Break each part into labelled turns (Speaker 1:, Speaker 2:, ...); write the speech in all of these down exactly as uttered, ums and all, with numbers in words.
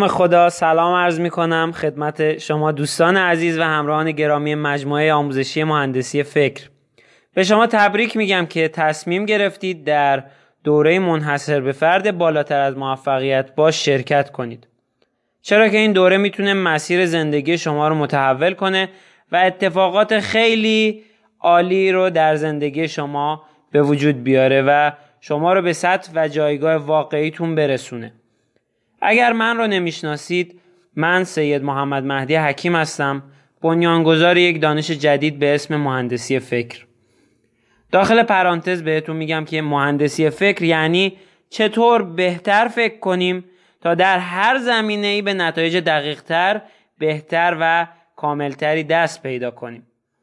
Speaker 1: نام خدا، سلام عرض می کنم خدمت شما دوستان عزیز و همراهان گرامی مجموعه آموزشی مهندسی فکر. به شما تبریک میگم که تصمیم گرفتید در دوره منحصر به فرد بالاتر از موفقیت باش شرکت کنید. چرا که این دوره میتونه مسیر زندگی شما رو متحول کنه و اتفاقات خیلی عالی رو در زندگی شما به وجود بیاره و شما رو به سطح و جایگاه واقعیتون برسونه. اگر من رو نمیشناسید، من سید محمد مهدی حکیم هستم، بنیانگذار یک دانش جدید به اسم مهندسی فکر. داخل پرانتز بهتون میگم که مهندسی فکر یعنی چطور بهتر فکر کنیم تا در هر زمینه‌ای به نتایج دقیق‌تر، بهتر و کاملتری دست پیدا کنیم.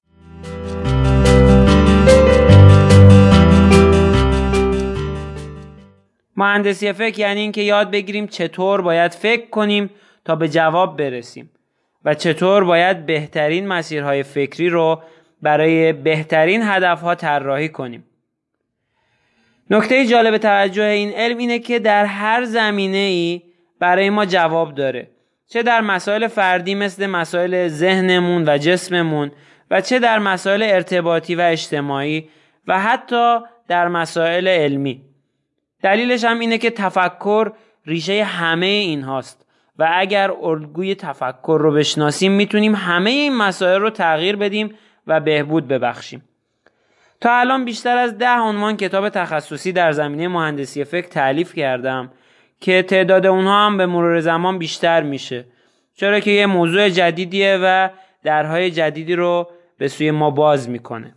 Speaker 1: مهندسی فکر یعنی این که یاد بگیریم چطور باید فکر کنیم تا به جواب برسیم و چطور باید بهترین مسیرهای فکری رو برای بهترین هدفها طراحی کنیم. نکته جالب توجه این علم اینه که در هر زمینه‌ای برای ما جواب داره، چه در مسائل فردی مثل مسائل ذهنمون و جسممون و چه در مسائل ارتباطی و اجتماعی و حتی در مسائل علمی. دلیلش هم اینه که تفکر ریشه همه این هاست و اگر الگوی تفکر رو بشناسیم میتونیم همه این مسائل رو تغییر بدیم و بهبود ببخشیم. تا الان بیشتر از ده عنوان کتاب تخصصی در زمینه مهندسی فکر تألیف کردم که تعداد اونها هم به مرور زمان بیشتر میشه، چرا که یه موضوع جدیدیه و درهای جدیدی رو به سوی ما باز میکنه.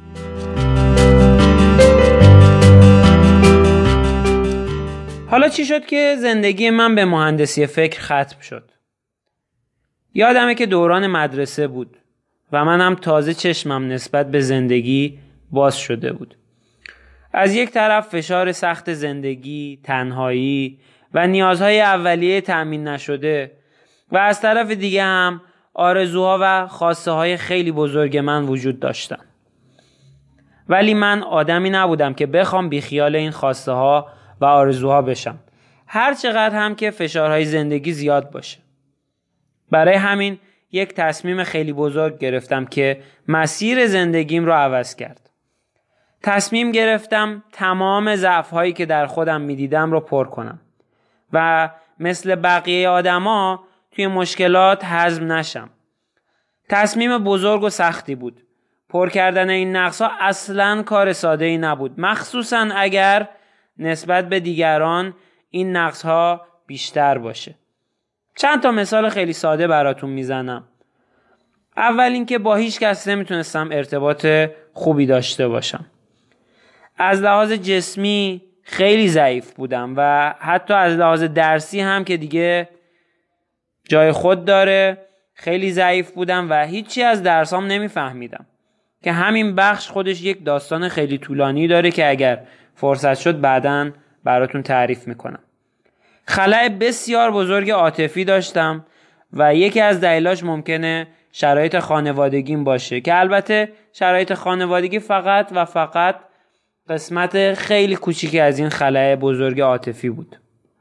Speaker 1: حالا چی شد که زندگی من به مهندسی فکر ختم شد؟ یادمه که دوران مدرسه بود و منم تازه چشمم نسبت به زندگی باز شده بود. از یک طرف فشار سخت زندگی، تنهایی و نیازهای اولیه تأمین نشده و از طرف دیگه هم آرزوها و خواسته های خیلی بزرگ من وجود داشتن. ولی من آدمی نبودم که بخوام بیخیال این خواسته ها و آرزوها بشم، هر چقدر هم که فشارهای زندگی زیاد باشه. برای همین یک تصمیم خیلی بزرگ گرفتم که مسیر زندگیم رو عوض کرد. تصمیم گرفتم تمام ضعف‌هایی که در خودم می‌دیدم رو پر کنم و مثل بقیه آدما توی مشکلات هضم نشم. تصمیم بزرگ و سختی بود. پر کردن این نقص‌ها اصلاً کار ساده‌ای نبود، مخصوصاً اگر نسبت به دیگران این نقص‌ها بیشتر باشه. چند تا مثال خیلی ساده براتون میزنم. اول اینکه با هیچ کس نمیتونستم ارتباط خوبی داشته باشم. از لحاظ جسمی خیلی ضعیف بودم و حتی از لحاظ درسی هم که دیگه جای خود داره خیلی ضعیف بودم و هیچی از درسام نمیفهمیدم که همین بخش خودش یک داستان خیلی طولانی داره که اگر فرصت شد بعداً براتون تعریف میکنم. خلأ بسیار بزرگ عاطفی داشتم و یکی از دلایلش ممکنه شرایط خانوادگیم باشه که البته شرایط خانوادگی فقط و فقط قسمت خیلی کوچیکی از این خلأ بزرگ عاطفی بود.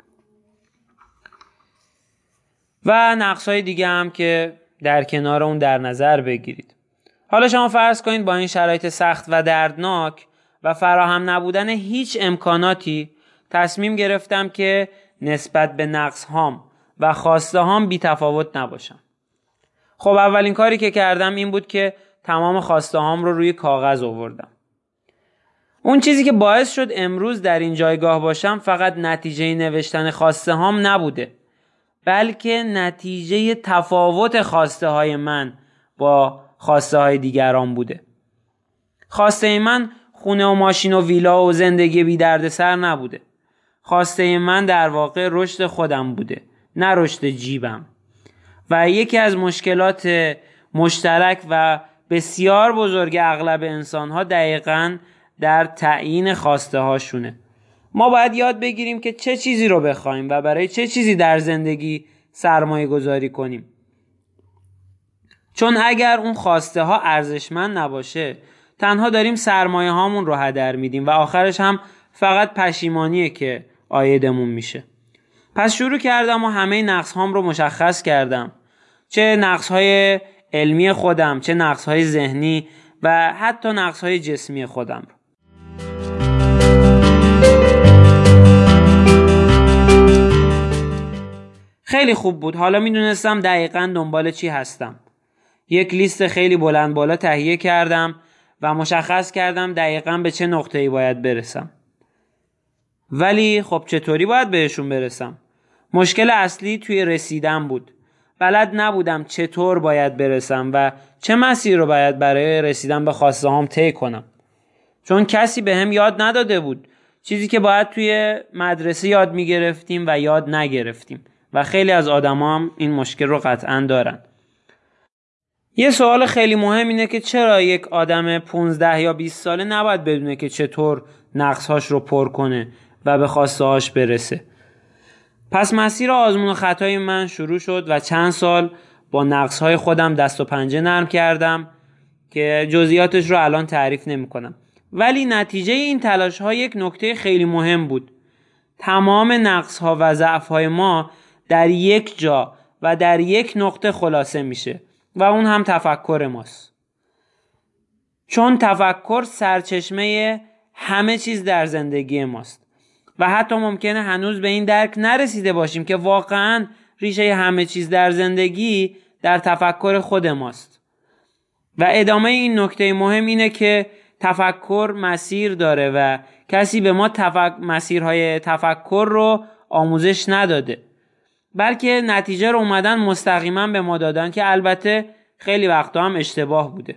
Speaker 1: و نقص‌های دیگه هم که در کنار اون در نظر بگیرید. حالا شما فرض کنید با این شرایط سخت و دردناک و فراهم نبودن هیچ امکاناتی تصمیم گرفتم که نسبت به نقص هام و خواسته هام بی تفاوت نباشم. خب اولین کاری که کردم این بود که تمام خواسته هام رو روی کاغذ آوردم. اون چیزی که باعث شد امروز در این جایگاه باشم فقط نتیجه نوشتن خواسته هام نبوده، بلکه نتیجه تفاوت خواسته های من با خواسته های دیگران بوده. خواسته من خونه و ماشین و ویلا و زندگی بی دردسر نبوده. خواسته من در واقع رشد خودم بوده، نه رشد جیبم. و یکی از مشکلات مشترک و بسیار بزرگ اغلب انسان‌ها دقیقاً در تعیین خواسته هاشونه. ما باید یاد بگیریم که چه چیزی رو بخوایم و برای چه چیزی در زندگی سرمایه گذاری کنیم. چون اگر اون خواسته ها ارزشمند نباشه، تنها داریم سرمایه هامون رو هدر میدیم و آخرش هم فقط پشیمانیه که عایدمون میشه. پس شروع کردم و همه نقص هام رو مشخص کردم، چه نقص های علمی خودم، چه نقص های ذهنی و حتی نقص های جسمی خودم رو. خیلی خوب بود. حالا میدونستم دقیقاً دنبال چی هستم. یک لیست خیلی بلند بالا تهیه کردم و مشخص کردم دقیقاً به چه نقطه‌ای باید برسم. ولی خب چطوری باید بهشون برسم؟ مشکل اصلی توی رسیدن بود. بلد نبودم چطور باید برسم و چه مسیر رو باید برای رسیدن به خواسته هام طی کنم. چون کسی به هم یاد نداده بود. چیزی که باید توی مدرسه یاد میگرفتیم و یاد نگرفتیم و خیلی از آدما هم این مشکل رو قطعاً دارن. یه سوال خیلی مهم اینه که چرا یک آدم پونزده یا بیست ساله نباید بدونه که چطور نقصهاش رو پر کنه و به خواسته هاش برسه. پس مسیر آزمون و خطای من شروع شد و چند سال با نقصهای خودم دست و پنجه نرم کردم که جزئیاتش رو الان تعریف نمی کنم. ولی نتیجه این تلاش ها یک نکته خیلی مهم بود. تمام نقص ها و ضعف های ما در یک جا و در یک نقطه خلاصه میشه و اون هم تفکر ماست. چون تفکر سرچشمه همه چیز در زندگی ماست و حتی ممکنه هنوز به این درک نرسیده باشیم که واقعاً ریشه همه چیز در زندگی در تفکر خود ماست. و ادامه این نکته مهم اینه که تفکر مسیر داره و کسی به ما تفک... مسیرهای تفکر رو آموزش نداده، بلکه نتیجه رو اومدن مستقیما به ما دادن که البته خیلی وقتا هم اشتباه بوده.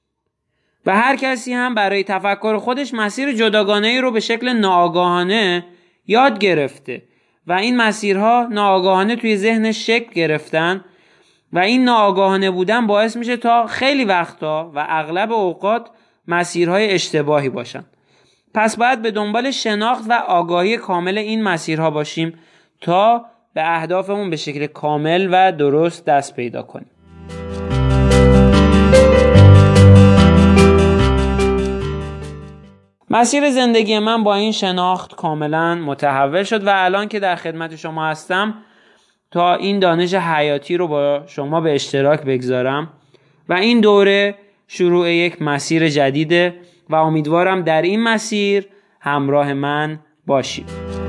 Speaker 1: و هر کسی هم برای تفکر خودش مسیر جداگانه‌ای رو به شکل ناآگاهانه یاد گرفته و این مسیرها ناآگاهانه توی ذهنش شکل گرفتن و این ناآگاهانه بودن باعث میشه تا خیلی وقتا و اغلب اوقات مسیرهای اشتباهی باشن. پس باید به دنبال شناخت و آگاهی کامل این مسیرها باشیم تا به اهدافمون به شکل کامل و درست دست پیدا کنیم. مسیر زندگی من با این شناخت کاملا متحول شد و الان که در خدمت شما هستم تا این دانش حیاتی رو با شما به اشتراک بگذارم و این دوره شروع یک مسیر جدیده و امیدوارم در این مسیر همراه من باشید.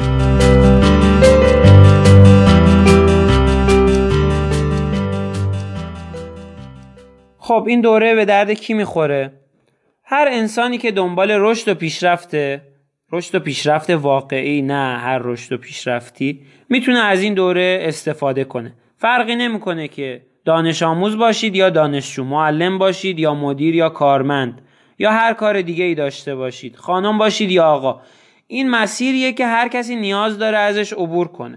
Speaker 1: خب این دوره به درد کی میخوره؟ هر انسانی که دنبال رشد و پیشرفته، رشد و پیشرفت واقعی، نه هر رشد و پیشرفتی، میتونه از این دوره استفاده کنه. فرقی نمیکنه که دانش آموز باشید یا دانشجو، معلم باشید یا مدیر یا کارمند یا هر کار دیگه ای داشته باشید، خانم باشید یا آقا. این مسیریه که هر کسی نیاز داره ازش عبور کنه.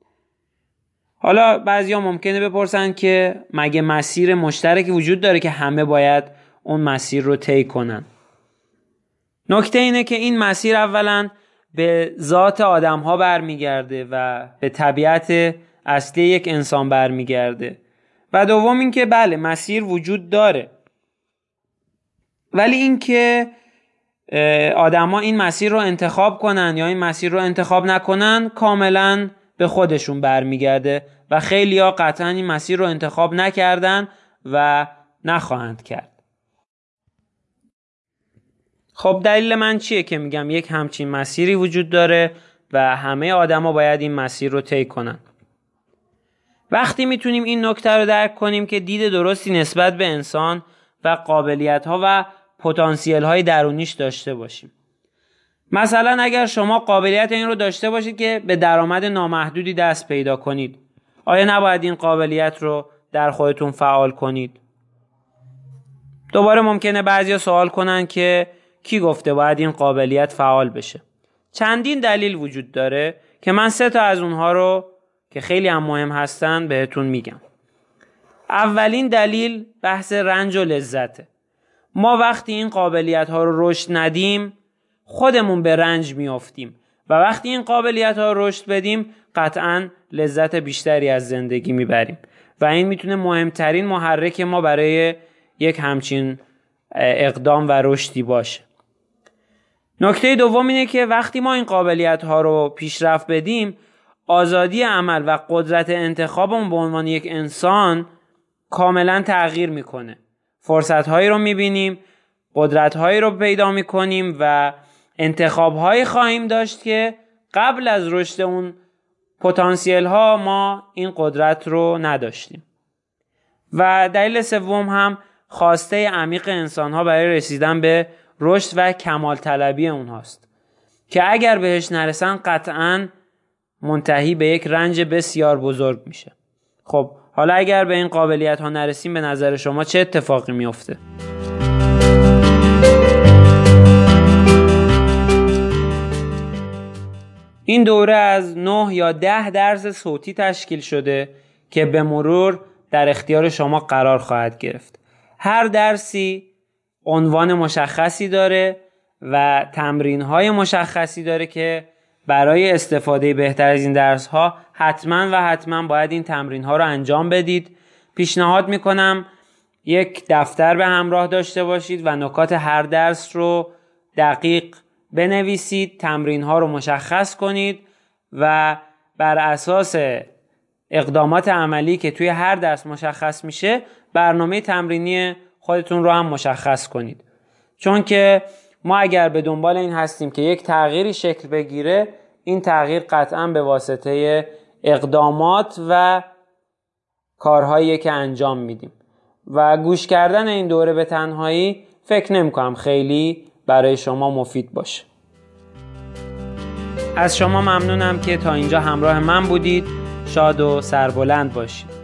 Speaker 1: حالا بعضیا ممکنه بپرسن که مگه مسیر مشترکی وجود داره که همه باید اون مسیر رو طی کنن؟ نکته اینه که این مسیر اولا به ذات آدم ها برمیگرده و به طبیعت اصلی یک انسان برمیگرده و دوم این که بله مسیر وجود داره، ولی این که آدم ها این مسیر رو انتخاب کنن یا این مسیر رو انتخاب نکنن کاملا به خودشون برمیگرده و خیلی ها قطعا این مسیر رو انتخاب نکردن و نخواهند کرد. خب دلیل من چیه که میگم یک همچین مسیری وجود داره و همه آدما باید این مسیر رو طی کنن؟ وقتی میتونیم این نکته رو درک کنیم که دید درستی نسبت به انسان و قابلیت‌ها و پتانسیل‌های درونیش داشته باشیم. مثلا اگر شما قابلیت این رو داشته باشید که به درآمد نامحدودی دست پیدا کنید، آیا نباید این قابلیت رو در خودتون فعال کنید؟ دوباره ممکنه بعضیا سوال کنن که کی گفته باید این قابلیت فعال بشه؟ چندین دلیل وجود داره که من سه تا از اونها رو که خیلی هم مهم هستن بهتون میگم. اولین دلیل بحث رنج و لذته. ما وقتی این قابلیت ها رو رشد ندیم خودمون به رنج میافتیم و وقتی این قابلیت ها رو رشد بدیم قطعاً لذت بیشتری از زندگی میبریم و این میتونه مهمترین محرک ما برای یک همچین اقدام و رشدی باشه. نکته دوم اینه که وقتی ما این قابلیت ها رو پیشرفت بدیم آزادی عمل و قدرت انتخابمون به عنوان یک انسان کاملا تغییر میکنه. فرصت‌هایی رو میبینیم، قدرت‌هایی رو پیدا میکنیم و انتخاب‌هایی خواهیم داشت که قبل از رشد اون پتانسیل ها ما این قدرت رو نداشتیم. و دلیل سوم هم خواسته عمیق انسان ها برای رسیدن به رشد و کمال طلبی اونهاست که اگر بهش نرسن قطعاً منتهی به یک رنج بسیار بزرگ میشه. خب حالا اگر به این قابلیت ها نرسیم به نظر شما چه اتفاقی میفته؟ این دوره از نه یا ده درس صوتی تشکیل شده که به مرور در اختیار شما قرار خواهد گرفت. هر درسی عنوان مشخصی داره و تمرین‌های مشخصی داره که برای استفاده بهتر از این درس‌ها حتما و حتما باید این تمرین‌ها رو انجام بدید. پیشنهاد می‌کنم یک دفتر به همراه داشته باشید و نکات هر درس رو دقیق بنویسید، تمرین‌ها رو مشخص کنید و بر اساس اقدامات عملی که توی هر درس مشخص میشه برنامه تمرینی خودتون رو هم مشخص کنید. چون که ما اگر به دنبال این هستیم که یک تغییری شکل بگیره، این تغییر قطعاً به واسطه اقدامات و کارهایی که انجام میدیم و گوش کردن این دوره به تنهایی فکر نمی‌کنم خیلی برای شما مفید باشه. از شما ممنونم که تا اینجا همراه من بودید. شاد و سربلند باشید.